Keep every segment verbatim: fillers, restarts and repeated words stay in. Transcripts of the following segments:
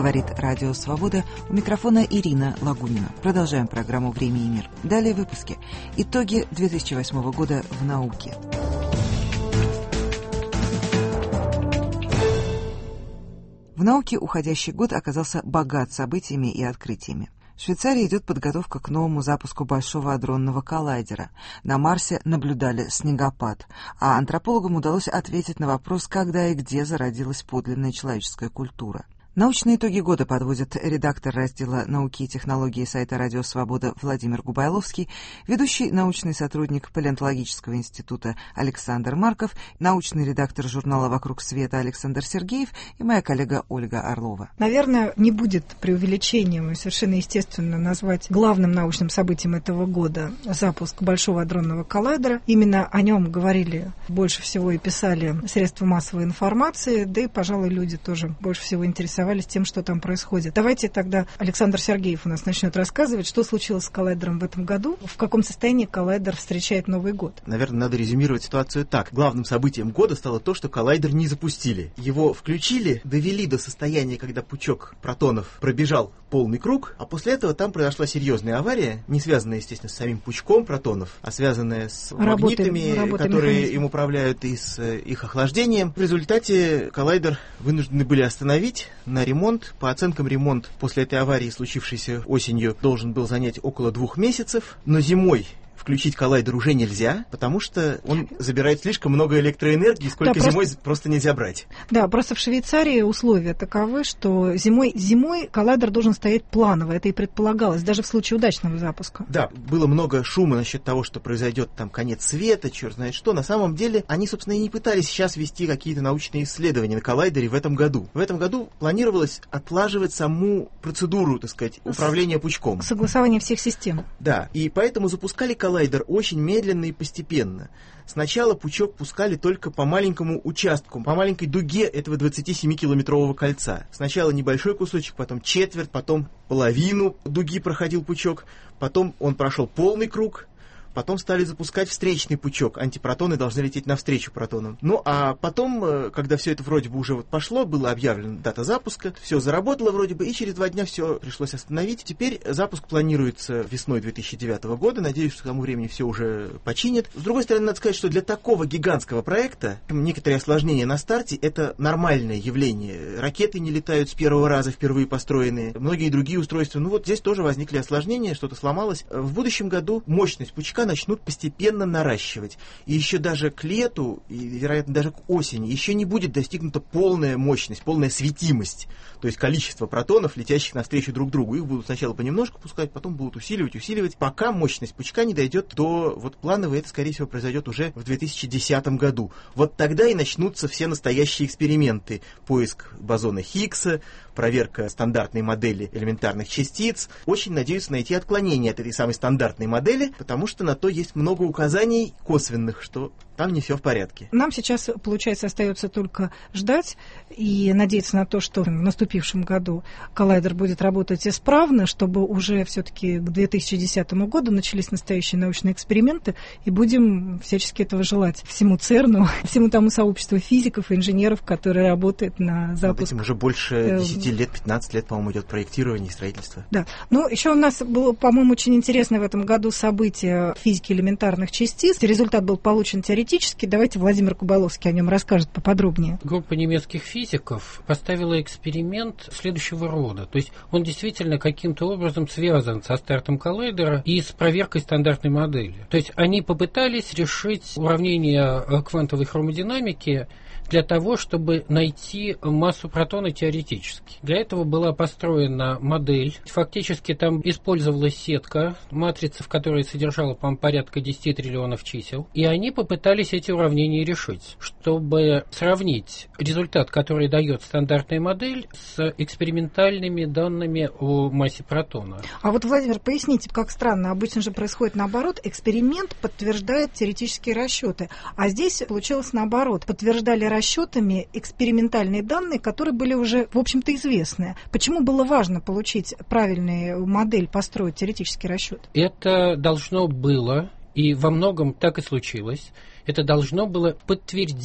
Говорит Радио Свобода. У микрофона Ирина Лагунина. Продолжаем программу «Время и мир». Далее в выпуске. Итоги две тысячи восьмого года в науке. В науке уходящий год оказался богат событиями и открытиями. В Швейцарии идет подготовка к новому запуску Большого адронного коллайдера. На Марсе наблюдали снегопад, а антропологам удалось ответить на вопрос, когда и где зародилась подлинная человеческая культура. Научные итоги года подводят редактор раздела «Науки и технологии» сайта «Радио Свобода» Владимир Губайловский, ведущий научный сотрудник Палеонтологического института Александр Марков, научный редактор журнала «Вокруг света» Александр Сергеев и моя коллега Ольга Орлова. Наверное, не будет преувеличением и совершенно естественно назвать главным научным событием этого года запуск Большого адронного коллайдера. Именно о нем говорили больше всего и писали средства массовой информации, да и, пожалуй, люди тоже больше всего интересовались тем, что там происходит. Давайте тогда Александр Сергеев у нас начнет рассказывать, что случилось с коллайдером в этом году, в каком состоянии коллайдер встречает Новый год. Наверное, надо резюмировать ситуацию так. Главным событием года стало то, что коллайдер не запустили. Его включили, довели до состояния, когда пучок протонов пробежал полный круг, а после этого там произошла серьезная авария, не связанная, естественно, с самим пучком протонов, а связанная с магнитами, работы, которые механизма. им управляют, и с их охлаждением. В результате коллайдер вынуждены были остановить на ремонт. По оценкам, ремонт после этой аварии, случившейся осенью, должен был занять около двух месяцев, но зимой включить коллайдер уже нельзя, потому что он забирает слишком много электроэнергии, сколько да, зимой просто... просто нельзя брать. Да, просто в Швейцарии условия таковы, что зимой, зимой коллайдер должен стоять планово. Это и предполагалось, даже в случае удачного запуска. Да, было много шума насчет того, что произойдет там конец света, черт знает что. На самом деле, они, собственно, и не пытались сейчас вести какие-то научные исследования на коллайдере в этом году. В этом году планировалось отлаживать саму процедуру, так сказать, управления пучком. Согласование всех систем. Да, и поэтому запускали коллайдер очень медленно и постепенно. Сначала пучок пускали только по маленькому участку, по маленькой дуге этого двадцатисемикилометрового кольца. Сначала небольшой кусочек, потом четверть, потом половину дуги проходил пучок, потом он прошел полный круг. Потом стали запускать встречный пучок. Антипротоны должны лететь навстречу протонам. Ну, а потом, когда все это вроде бы уже вот пошло, была объявлена дата запуска, все заработало вроде бы, и через два дня все пришлось остановить. Теперь запуск планируется весной две тысячи девятого года. Надеюсь, что к тому времени все уже починят. С другой стороны, надо сказать, что для такого гигантского проекта некоторые осложнения на старте — это нормальное явление. Ракеты не летают с первого раза, впервые построенные. Многие другие устройства. Ну вот здесь тоже возникли осложнения, что-то сломалось. В будущем году мощность пучка начнут постепенно наращивать. И еще даже к лету, и, вероятно, даже к осени, еще не будет достигнута полная мощность, полная светимость. То есть количество протонов, летящих навстречу друг другу. Их будут сначала понемножку пускать, потом будут усиливать, усиливать, пока мощность пучка не дойдет до вот плановой. Это, скорее всего, произойдет уже в две тысячи десятом году. Вот тогда и начнутся все настоящие эксперименты. Поиск бозона Хиггса, проверка стандартной модели элементарных частиц. Очень надеюсь найти отклонение от этой самой стандартной модели, потому что на то есть много указаний косвенных, что там не все в порядке. Нам сейчас, получается, остается только ждать и надеяться на то, что в наступившем году коллайдер будет работать исправно, чтобы уже все-таки к две тысячи десятому году начались настоящие научные эксперименты, и будем всячески этого желать всему ЦЕРНу, всему тому сообществу физиков и инженеров, которые работают на запуск. Над этим уже больше десяти лет, пятнадцать лет, по-моему, идет проектирование и строительство. Да. Ну, еще у нас было, по-моему, очень интересное в этом году событие физики элементарных частиц. Результат был получен теоретически. Давайте Владимир Губайловский о нем расскажет поподробнее. Группа немецких физиков поставила эксперимент следующего рода. То есть он действительно каким-то образом связан со стартом коллайдера и с проверкой стандартной модели. То есть они попытались решить уравнение квантовой хромодинамики для того, чтобы найти массу протона теоретически. Для этого была построена модель. Фактически там использовалась сетка, матрица, в которой содержала, по-моему, порядка десять триллионов чисел. И они попытались эти уравнения решить, чтобы сравнить результат, который дает стандартная модель, с экспериментальными данными о массе протона. А вот, Владимир, поясните, как странно. Обычно же происходит наоборот. Эксперимент подтверждает теоретические расчеты. А здесь получилось наоборот. Подтверждали расчеты расчетами экспериментальные данные, которые были уже, в общем-то, известны. Почему было важно получить правильную модель, построить теоретический расчет? Это должно было, и во многом так и случилось, это должно было подтвердить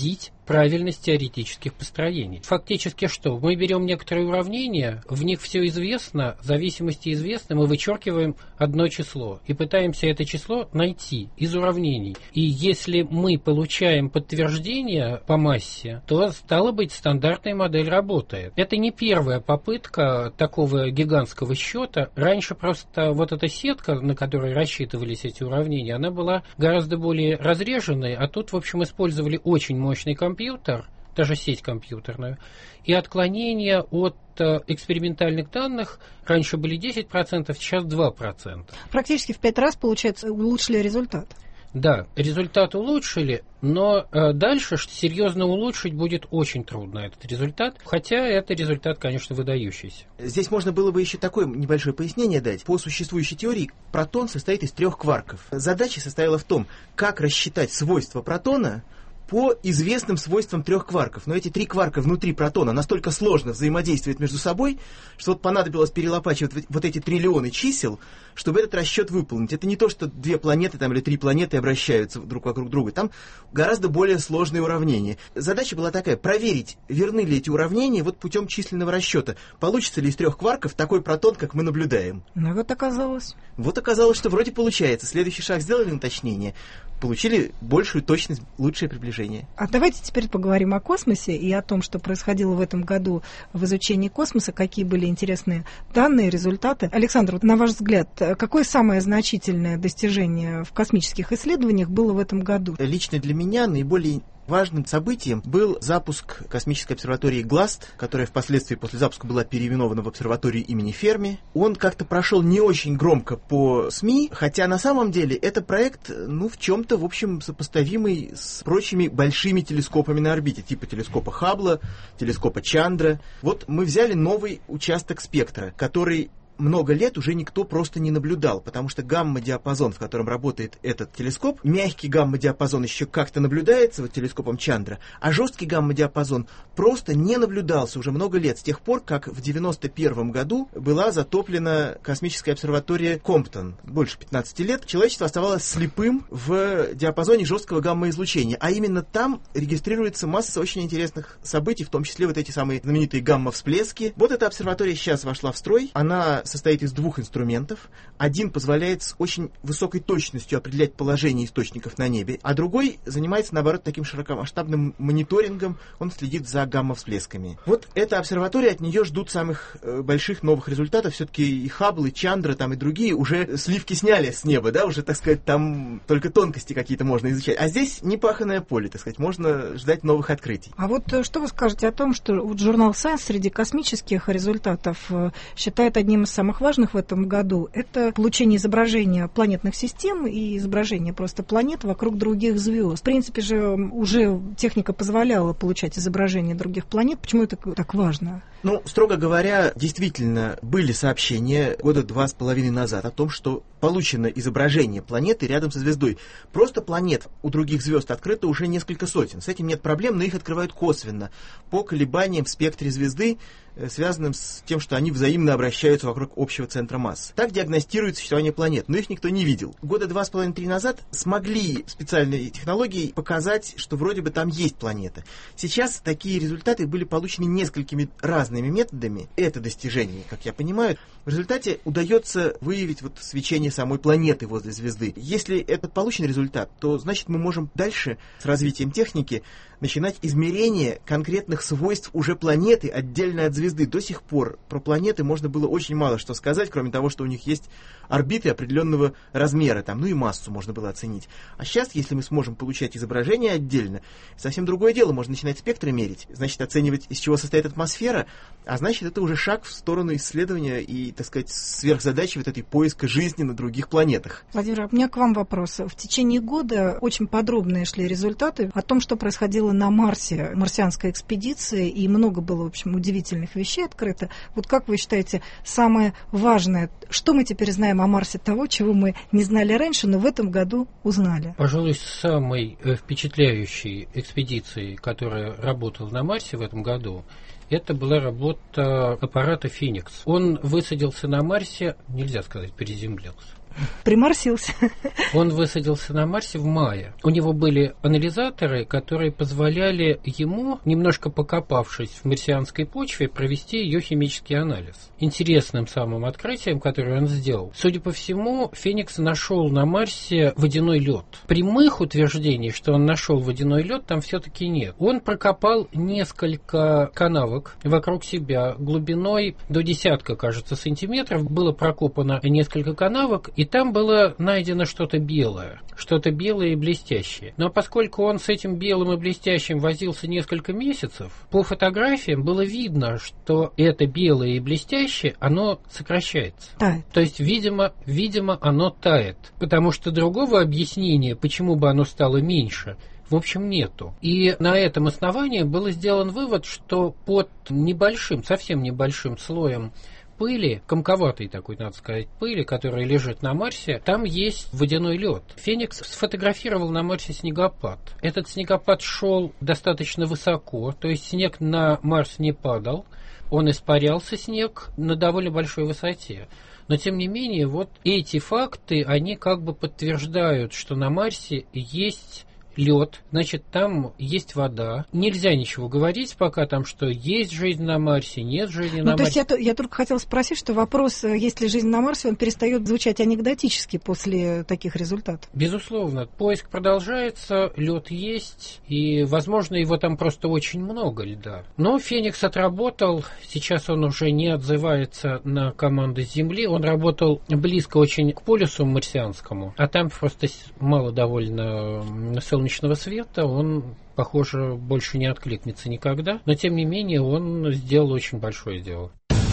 правильность теоретических построений. Фактически что? Мы берем некоторые уравнения, в них все известно, зависимости известны, мы вычеркиваем одно число и пытаемся это число найти из уравнений. И если мы получаем подтверждение по массе, то, стало быть, стандартная модель работает. Это не первая попытка такого гигантского счета. Раньше просто вот эта сетка, на которой рассчитывались эти уравнения, она была гораздо более разреженной, а тут, в общем, использовали очень мощный компьютер, компьютер, даже сеть компьютерная, и отклонения от э, экспериментальных данных раньше были десять процентов, сейчас два процента. Практически в пять раз, получается, улучшили результат. Да, результат улучшили, но э, дальше серьезно улучшить будет очень трудно этот результат, хотя это результат, конечно, выдающийся. Здесь можно было бы еще такое небольшое пояснение дать. По существующей теории протон состоит из трех кварков. Задача состояла в том, как рассчитать свойства протона по известным свойствам трех кварков. Но эти три кварка внутри протона настолько сложно взаимодействуют между собой, что вот понадобилось перелопачивать вот эти триллионы чисел, чтобы этот расчет выполнить. Это не то, что две планеты там, или три планеты обращаются друг вокруг друга. Там гораздо более сложные уравнения. Задача была такая: проверить, верны ли эти уравнения вот путем численного расчета. Получится ли из трех кварков такой протон, как мы наблюдаем. Ну вот оказалось. Вот оказалось, что вроде получается. Следующий шаг сделали уточнение. Получили большую точность, лучшее приближение. А давайте теперь поговорим о космосе и о том, что происходило в этом году в изучении космоса, какие были интересные данные, результаты. Александр, вот на ваш взгляд, какое самое значительное достижение в космических исследованиях было в этом году? Лично для меня наиболее важным событием был запуск космической обсерватории ГЛАСТ, которая впоследствии после запуска была переименована в обсерваторию имени Ферми. Он как-то прошел не очень громко по СМИ, хотя на самом деле это проект, ну, в чем-то, в общем, сопоставимый с прочими большими телескопами на орбите, типа телескопа Хаббла, телескопа Чандра. Вот мы взяли новый участок спектра, который много лет уже никто просто не наблюдал, потому что гамма-диапазон, в котором работает этот телескоп, мягкий гамма-диапазон еще как-то наблюдается вот телескопом Чандра, а жесткий гамма-диапазон просто не наблюдался уже много лет, с тех пор, как в девяносто первом году была затоплена космическая обсерватория Комптон. Больше пятнадцати лет человечество оставалось слепым в диапазоне жесткого гамма-излучения, а именно там регистрируется масса очень интересных событий, в том числе вот эти самые знаменитые гамма-всплески. Вот эта обсерватория сейчас вошла в строй, она состоит из двух инструментов. Один позволяет с очень высокой точностью определять положение источников на небе, а другой занимается, наоборот, таким широкомасштабным мониторингом, он следит за гамма-всплесками. Вот эта обсерватория, от нее ждут самых э, больших новых результатов. Все-таки и Хаббл, и Чандра, там и другие уже сливки сняли с неба, да, уже, так сказать, там только тонкости какие-то можно изучать. А здесь непаханное поле, так сказать, можно ждать новых открытий. А вот что вы скажете о том, что вот журнал Science среди космических результатов считает одним из самых важных в этом году — это получение изображения планетных систем и изображение просто планет вокруг других звезд. В принципе же уже техника позволяла получать изображение других планет. Почему это так важно? Ну, строго говоря, действительно были сообщения года два с половиной назад о том, что получено изображение планеты рядом со звездой. Просто планет у других звезд открыто уже несколько сотен. С этим нет проблем, но их открывают косвенно, по колебаниям в спектре звезды, связанным с тем, что они взаимно обращаются вокруг общего центра масс. Так диагностирует существование планет, но их никто не видел. Года два с половиной-три назад смогли специальные технологии показать, что вроде бы там есть планета. Сейчас такие результаты были получены несколькими разными методами. Это достижение, как я понимаю. В результате удается выявить вот свечение самой планеты возле звезды. Если это получен результат, то значит мы можем дальше с развитием техники начинать измерение конкретных свойств уже планеты отдельно от звезды. До сих пор про планеты можно было очень мало что сказать, кроме того, что у них есть орбиты определенного размера, там, ну и массу можно было оценить. А сейчас, если мы сможем получать изображение отдельно, совсем другое дело, можно начинать спектры мерить, значит, оценивать, из чего состоит атмосфера, а значит, это уже шаг в сторону исследования и, так сказать, сверхзадачи вот этой поиска жизни на других планетах. Владимир, у меня к вам вопрос. В течение года очень подробные шли результаты о том, что происходило на Марсе, марсианской экспедиции, и много было, в общем, удивительных вещей открыто. Вот как вы считаете, самое важное, что мы теперь знаем о Марсе того, чего мы не знали раньше, но в этом году узнали? Пожалуй, самой впечатляющей экспедицией, которая работала на Марсе в этом году, это была работа аппарата «Феникс». Он высадился на Марсе, нельзя сказать, приземлился. Приморсился. Он высадился на Марсе в мае. У него были анализаторы, которые позволяли ему, немножко покопавшись в марсианской почве, провести ее химический анализ. Интересным самым открытием, которое он сделал, судя по всему, Феникс нашел на Марсе водяной лед. Прямых утверждений, что он нашел водяной лед, там все-таки нет. Он прокопал несколько канавок вокруг себя глубиной до десятка, кажется, сантиметров. Было прокопано несколько канавок, и там было найдено что-то белое. Что-то белое и блестящее. Но поскольку он с этим белым и блестящим возился несколько месяцев, по фотографиям было видно, что это белое и блестящее, оно сокращается. Тает. То есть, видимо, видимо, оно тает. Потому что другого объяснения, почему бы оно стало меньше, в общем, нету. И на этом основании был сделан вывод, что под небольшим, совсем небольшим слоем пыли, комковатой такой, надо сказать, пыли, которая лежит на Марсе, там есть водяной лед. Феникс сфотографировал на Марсе снегопад. Этот снегопад шел достаточно высоко, то есть снег на Марс не падал, он испарялся, снег, на довольно большой высоте. Но, тем не менее, вот эти факты, они как бы подтверждают, что на Марсе есть лед, значит, там есть вода. Нельзя ничего говорить пока там, что есть жизнь на Марсе, нет жизни ну, на то Марсе. Есть я, я только хотела спросить, что вопрос, есть ли жизнь на Марсе, он перестает звучать анекдотически после таких результатов. Безусловно. Поиск продолжается, лед есть, и, возможно, его там просто очень много льда. Но Феникс отработал, сейчас он уже не отзывается на команды с Земли, он работал близко очень к полюсу марсианскому, а там просто мало довольно солнечного солнечного света, он, похоже, больше не откликнется никогда, но, тем не менее, он сделал очень большое дело.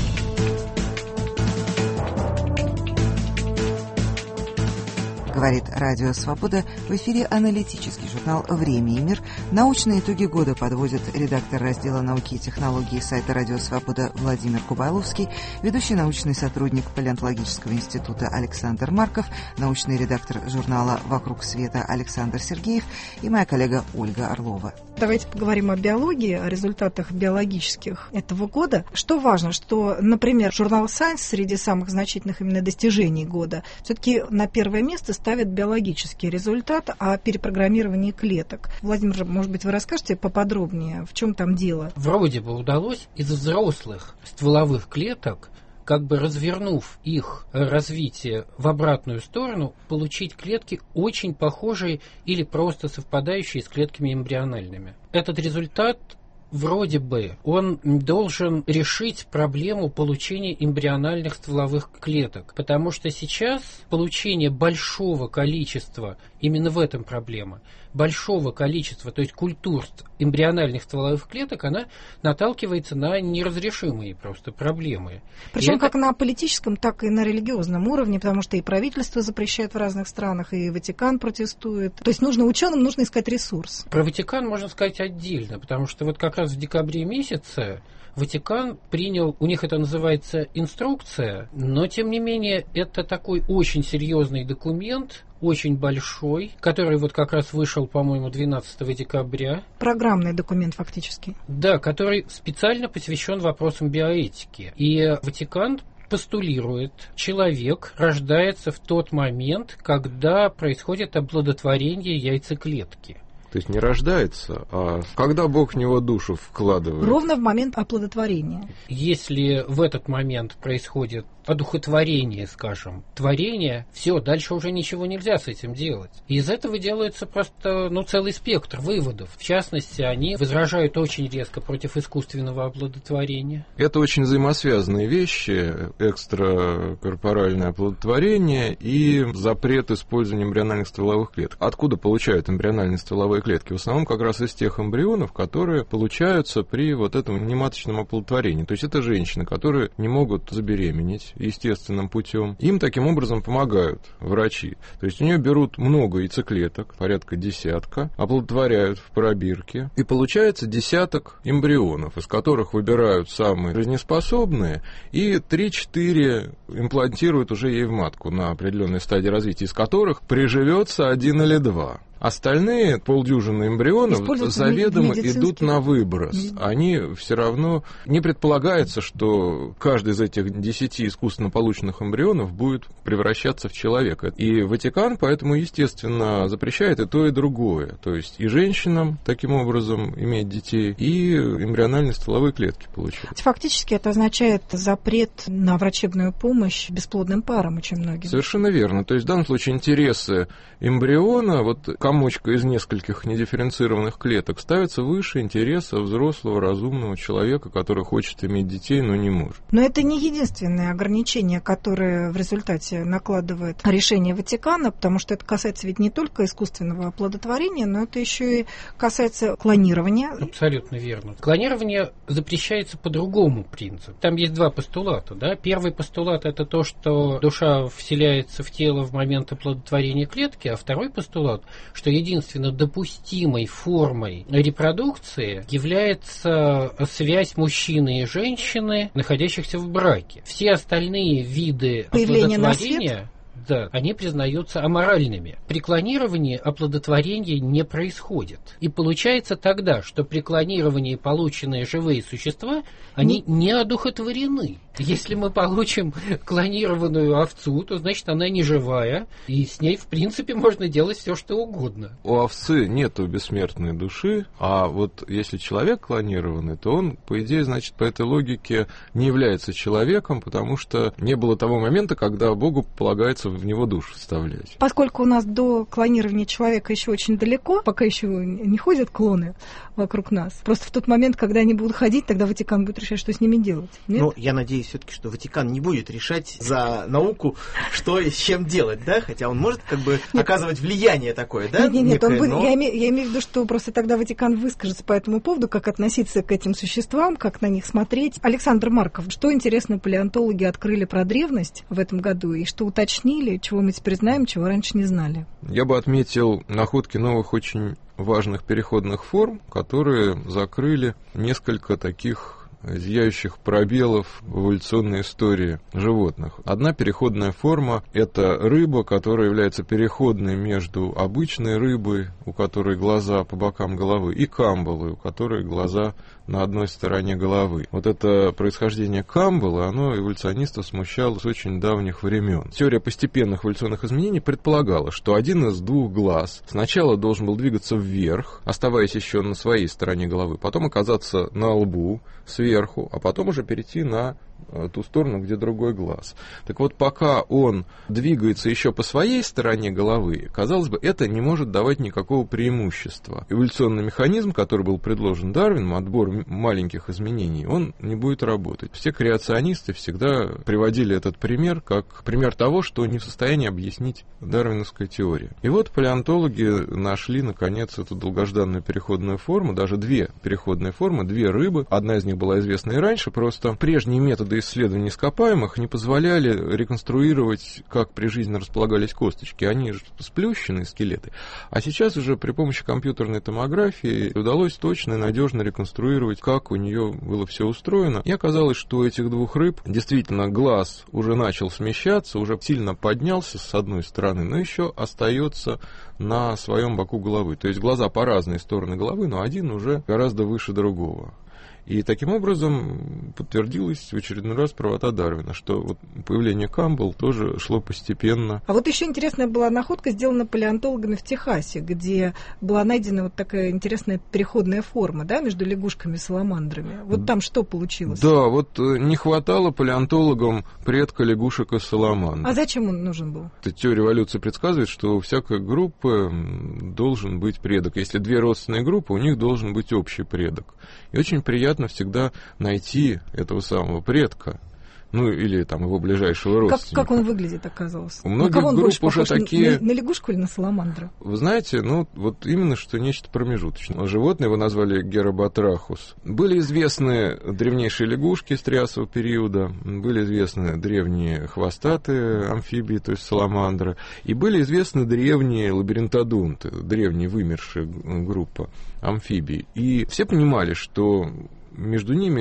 Говорит Радио Свобода. В эфире аналитический журнал «Время и мир». Научные итоги года подводит редактор раздела «Науки и технологии» сайта Радио Свобода Владимир Кубайловский, ведущий научный сотрудник Палеонтологического института Александр Марков, научный редактор журнала «Вокруг света» Александр Сергеев и моя коллега Ольга Орлова. Давайте поговорим о биологии, о результатах биологических этого года. Что важно, что, например, журнал Science среди самых значительных именно достижений года все-таки на первое место ставит биологический результат о перепрограммировании клеток. Владимир, может быть, вы расскажете поподробнее, в чем там дело? Вроде бы удалось из взрослых стволовых клеток, как бы развернув их развитие в обратную сторону, получить клетки очень похожие или просто совпадающие с клетками эмбриональными. Этот результат вроде бы он должен решить проблему получения эмбриональных стволовых клеток, потому что сейчас получение большого количества, именно в этом проблема, большого количества, то есть культур эмбриональных стволовых клеток, она наталкивается на неразрешимые просто проблемы. Причем это... как на политическом, так и на религиозном уровне, потому что и правительство запрещает в разных странах, и Ватикан протестует. То есть нужно ученым, нужно искать ресурс. Про Ватикан можно сказать отдельно, потому что вот как раз в декабре месяце Ватикан принял, у них это называется инструкция, но тем не менее это такой очень серьезный документ, очень большой, который вот как раз вышел, по-моему, двенадцатого декабря. Программный документ фактически. Да, который специально посвящен вопросам биоэтики. И Ватикан постулирует, человек рождается в тот момент, когда происходит оплодотворение яйцеклетки. То есть не рождается, а когда Бог в него душу вкладывает. Ровно в момент оплодотворения. Если в этот момент происходит одухотворение, скажем, творение, все, дальше уже ничего нельзя с этим делать. И из этого делается просто ну, целый спектр выводов. В частности, они возражают очень резко против искусственного оплодотворения. Это очень взаимосвязанные вещи, экстракорпоральное оплодотворение и запрет использования эмбриональных стволовых клеток. Откуда получают эмбриональные стволовые клетки? В основном как раз из тех эмбрионов, которые получаются при вот этом нематочном оплодотворении. То есть это женщины, которые не могут забеременеть естественным путем. Им таким образом помогают врачи. То есть у нее берут много яйцеклеток, порядка десятка, оплодотворяют в пробирке, и получается десяток эмбрионов, из которых выбирают самые жизнеспособные, и три-четыре имплантируют уже ей в матку на определенной стадии развития, из которых приживется один или два. Остальные полдюжины эмбрионов заведомо идут на выброс. Mm-hmm. Они все равно... Не предполагается, что каждый из этих десяти искусственно полученных эмбрионов будет превращаться в человека. И Ватикан поэтому, естественно, запрещает и то, и другое. То есть и женщинам таким образом иметь детей, и эмбриональные стволовые клетки получать. Фактически это означает запрет на врачебную помощь бесплодным парам очень многим. Совершенно верно. То есть в данном случае интересы эмбриона, вот комочка из нескольких недифференцированных клеток, ставится выше интереса взрослого разумного человека, который хочет иметь детей, но не может. Но это не единственное ограничение, которое в результате накладывает решение Ватикана, потому что это касается ведь не только искусственного оплодотворения, но это еще и касается клонирования. Абсолютно верно. Клонирование запрещается по другому принципу. Там есть два постулата. Да? Первый постулат – это то, что душа вселяется в тело в момент оплодотворения клетки, а второй постулат – что единственно допустимой формой репродукции является связь мужчины и женщины, находящихся в браке. Все остальные виды появление оплодотворения... Да, они признаются аморальными. При клонировании оплодотворение не происходит. И получается тогда, что при клонировании полученные живые существа, они не, не одухотворены. Если мы получим клонированную овцу, то значит она не живая, и с ней в принципе можно делать все, что угодно. У овцы нету бессмертной души, а вот если человек клонированный, то он, по идее, значит, по этой логике не является человеком, потому что не было того момента, когда Богу полагается в него душу вставлять. Поскольку у нас до клонирования человека еще очень далеко, пока еще не ходят клоны вокруг нас, просто в тот момент, когда они будут ходить, тогда Ватикан будет решать, что с ними делать. Нет? Ну, я надеюсь все-таки, что Ватикан не будет решать за науку, что и с чем делать, да? Хотя он может как бы нет. оказывать влияние такое, да? Нет, нет, нет, он будет, но... я, имею, я имею в виду, что просто тогда Ватикан выскажется по этому поводу, как относиться к этим существам, как на них смотреть. Александр Марков, что интересно палеонтологи открыли про древность в этом году и что уточнили, чего мы теперь знаем, чего раньше не знали? Я бы отметил находки новых очень важных переходных форм, которые закрыли несколько таких зияющих пробелов в эволюционной истории животных. Одна переходная форма – это рыба, которая является переходной между обычной рыбой, у которой глаза по бокам головы, и камбалой, у которой глаза на одной стороне головы. Вот это происхождение камбалы, оно эволюционистов смущало с очень давних времен. Теория постепенных эволюционных изменений предполагала, что один из двух глаз сначала должен был двигаться вверх, оставаясь еще на своей стороне головы, потом оказаться на лбу, сверху, а потом уже перейти на ту сторону, где другой глаз. Так вот, пока он двигается еще по своей стороне головы, казалось бы, это не может давать никакого преимущества. Эволюционный механизм, который был предложен Дарвином, отбор маленьких изменений, он не будет работать. Все креационисты всегда приводили этот пример как пример того, что не в состоянии объяснить дарвиновская теория. И вот палеонтологи нашли, наконец, эту долгожданную переходную форму, даже две переходные формы, две рыбы. Одна из них была известна и раньше, просто прежние методы исследований ископаемых не позволяли реконструировать, как при жизни располагались косточки. Они же сплющенные скелеты. А сейчас уже при помощи компьютерной томографии удалось точно и надежно реконструировать, как у нее было все устроено. И оказалось, что у этих двух рыб действительно глаз уже начал смещаться, уже сильно поднялся с одной стороны, но еще остается на своем боку головы. То есть глаза по разные стороны головы, но один уже гораздо выше другого. И таким образом подтвердилась в очередной раз правота Дарвина, что вот появление камбал тоже шло постепенно. А вот еще интересная была находка, сделана палеонтологами в Техасе, где была найдена вот такая интересная переходная форма, да, между лягушками и саламандрами. Вот там что получилось? Да, вот не хватало палеонтологам предка лягушек и саламандр. А зачем он нужен был? Теория эволюции предсказывает, что у всякой группы должен быть предок. Если две родственные группы, у них должен быть общий предок. И очень приятно всегда найти этого самого предка, ну или там его ближайшего родственника. Как, как он выглядит, оказалось? У многих на кого он групп больше уже похож, такие... На, на лягушку или на саламандра? Вы знаете, ну вот именно что нечто промежуточное. Животное его назвали Геробатрахус. Были известны древнейшие лягушки с триасового периода, были известны древние хвостатые амфибии, то есть саламандры, и были известны древние лабиринтодонты, древние вымершие группа амфибий. И все понимали, что между ними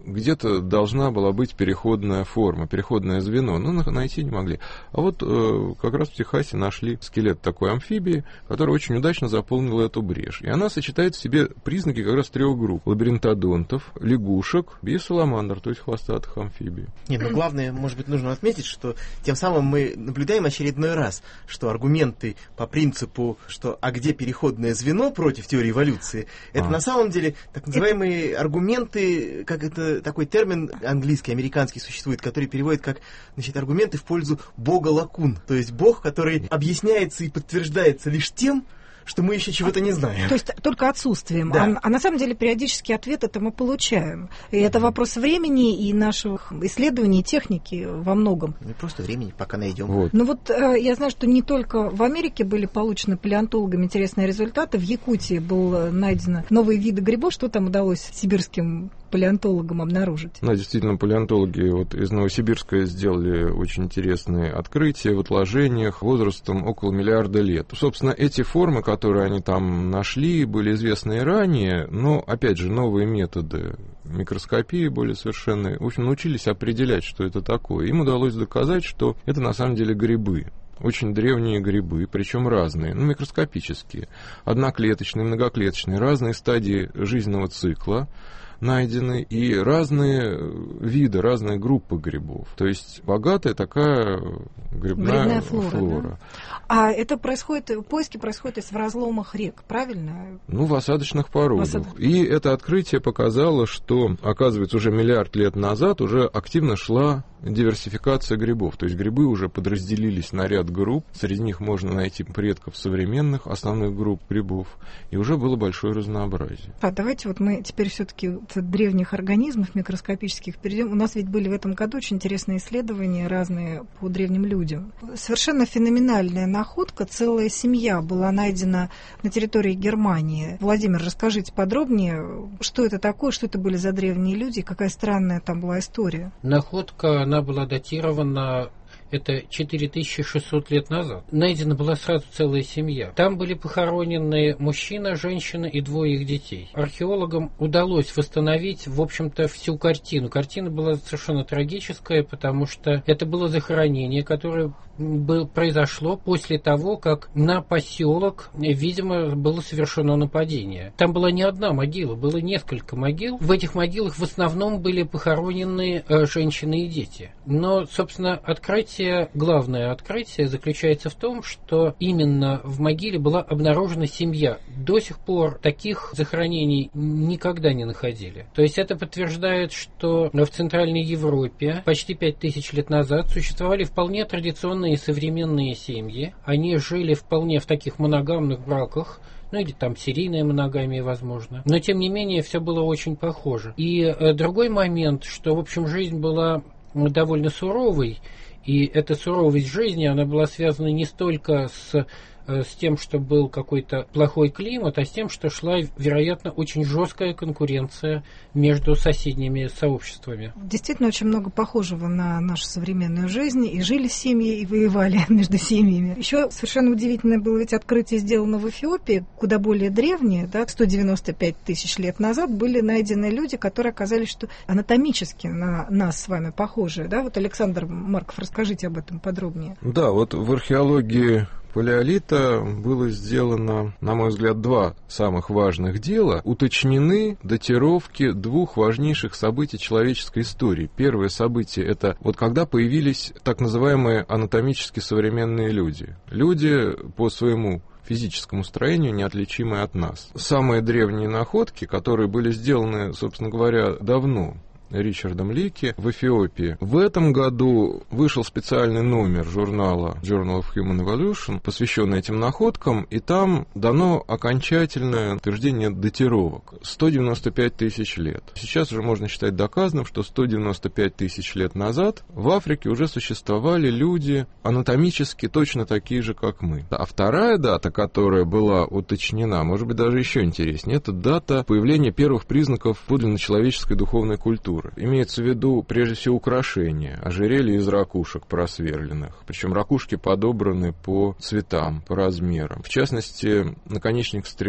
где-то должна была быть переходная форма, переходное звено, но найти не могли. А вот э, как раз в Техасе нашли скелет такой амфибии, который очень удачно заполнил эту брешь. И она сочетает в себе признаки как раз трех групп: лабиринтодонтов, лягушек и саламандр, то есть хвостатых амфибий. Нет, но главное, может быть, нужно отметить, что тем самым мы наблюдаем очередной раз, что аргументы по принципу, что а где переходное звено против теории эволюции, это а. на самом деле так называемые это... аргументы, как это такой термин английский, американский существует, который переводит как, значит, аргументы в пользу бога лакун, то есть бог, который объясняется и подтверждается лишь тем, что мы еще чего-то не знаем. То есть только отсутствием. Да. А, а на самом деле периодически ответ это мы получаем. И это вопрос времени и наших исследований, техники во многом. Не просто времени, пока найдем. Вот. Ну вот э, я знаю, что не только в Америке были получены палеонтологами интересные результаты. В Якутии был найдено новые виды грибов. Что там удалось сибирским палеонтологам обнаружить? Да, действительно, палеонтологи вот из Новосибирска сделали очень интересные открытия в отложениях возрастом около миллиарда лет. Собственно, эти формы, которые они там нашли, были известны и ранее, но, опять же, новые методы микроскопии более совершенные, в общем, научились определять, что это такое. Им удалось доказать, что это на самом деле грибы. Очень древние грибы, причем разные, ну, микроскопические, одноклеточные, многоклеточные, разные стадии жизненного цикла найдены, и разные виды, разные группы грибов. То есть богатая такая грибная, грибная флора. флора. Да? А это происходит, поиски происходят в разломах рек, правильно? Ну, в осадочных породах. Осад... И это открытие показало, что, оказывается, уже миллиард лет назад уже активно шла диверсификация грибов. То есть грибы уже подразделились на ряд групп. Среди них можно найти предков современных основных групп грибов. И уже было большое разнообразие. А давайте вот мы теперь все-таки от древних организмов микроскопических перейдем. У нас ведь были в этом году очень интересные исследования разные по древним людям. Совершенно феноменальная находка. Целая семья была найдена на территории Германии. Владимир, расскажите подробнее, что это такое, что это были за древние люди, какая странная там была история. Находка, она была датирована... Это четыре тысячи шестьсот лет назад. Найдена была сразу целая семья. Там были похоронены мужчина, женщина и двое их детей. Археологам удалось восстановить, в общем-то, всю картину. Картина была совершенно трагическая, потому что это было захоронение, которое был, произошло после того, как на поселок, видимо, было совершено нападение. Там была не одна могила, было несколько могил. В этих могилах в основном были похоронены э, женщины и дети. Но, собственно, открытие Главное открытие заключается в том, что именно в могиле была обнаружена семья. До сих пор таких захоронений никогда не находили. То есть это подтверждает, что в Центральной Европе почти пять тысяч лет назад существовали вполне традиционные современные семьи. Они жили вполне в таких моногамных браках, ну или там серийная моногамия, возможно. Но тем не менее все было очень похоже. И э, другой момент, что в общем жизнь была довольно суровой. И эта суровость жизни, она была связана не столько с, с тем, что был какой-то плохой климат, а с тем, что шла, вероятно, очень жесткая конкуренция между соседними сообществами. Действительно, очень много похожего на нашу современную жизнь. И жили семьи, и воевали между семьями. Еще совершенно удивительное было ведь открытие, сделано в Эфиопии, куда более древнее, да, сто девяносто пять тысяч лет назад были найдены люди, которые оказались, что анатомически на нас с вами похожи. Да? Вот, Александр Марков, расскажите об этом подробнее. Да, вот в археологии палеолита было сделано, на мой взгляд, два самых важных дела. Уточнены датировки двух важнейших событий человеческой истории. Первое событие — это вот когда появились так называемые анатомически современные люди. Люди по своему физическому строению, неотличимые от нас. Самые древние находки, которые были сделаны, собственно говоря, давно, Ричардом Лики в Эфиопии. В этом году вышел специальный номер журнала Journal of Human Evolution, посвященный этим находкам, и там дано окончательное утверждение датировок. сто девяносто пять тысяч лет. Сейчас уже можно считать доказанным, что сто девяносто пять тысяч лет назад в Африке уже существовали люди анатомически точно такие же, как мы. А вторая дата, которая была уточнена, может быть, даже еще интереснее, это дата появления первых признаков подлинно человеческой духовной культуры. Имеется в виду, прежде всего, украшения, ожерелья из ракушек просверленных. Причем ракушки подобраны по цветам, по размерам. В частности, наконечник стрелы.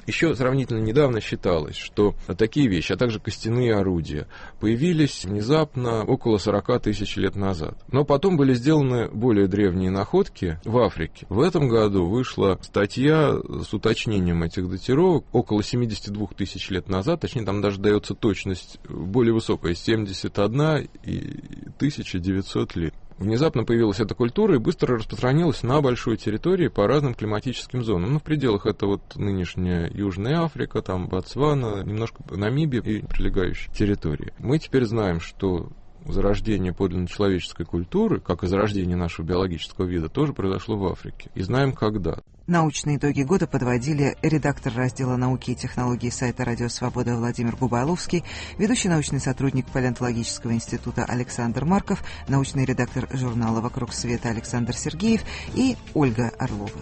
Еще сравнительно недавно считалось, что такие вещи, а также костяные орудия, появились внезапно около сорока тысяч лет назад. Но потом были сделаны более древние находки в Африке. В этом году вышла статья с уточнением этих датировок около семидесяти двух тысяч лет назад, точнее там даже дается точность более высокая, семьдесят одна тысяча девятьсот лет. Внезапно появилась эта культура и быстро распространилась на большой территории по разным климатическим зонам. Ну, в пределах это вот нынешняя Южная Африка, там Ботсвана, немножко Намибия и прилегающие территории. Мы теперь знаем, что зарождение подлинно человеческой культуры, как и зарождение нашего биологического вида, тоже произошло в Африке. И знаем, когда. Научные итоги года подводили редактор раздела науки и технологий сайта «Радио Свобода» Владимир Губайловский, ведущий научный сотрудник Палеонтологического института Александр Марков, научный редактор журнала «Вокруг света» Александр Сергеев и Ольга Орлова.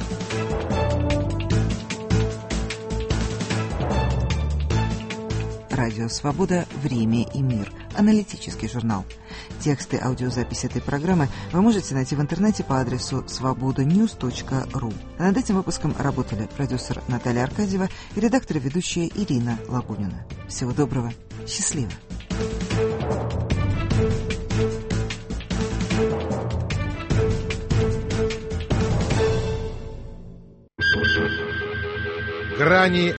Радио «Свобода. Время и мир». Аналитический журнал. Тексты, аудиозапись этой программы вы можете найти в интернете по адресу свобода ньюс точка ру. А над этим выпуском работали продюсер Наталья Аркадьева и редактор и ведущая Ирина Лагунина. Всего доброго. Счастливо. Грани